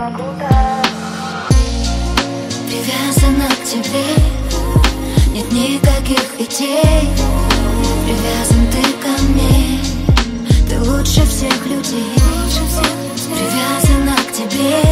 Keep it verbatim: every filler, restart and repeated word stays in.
могу так. Привязана к тебе, нет никаких идей. Привязан ты ко мне, ты лучше всех людей. Привязана к тебе,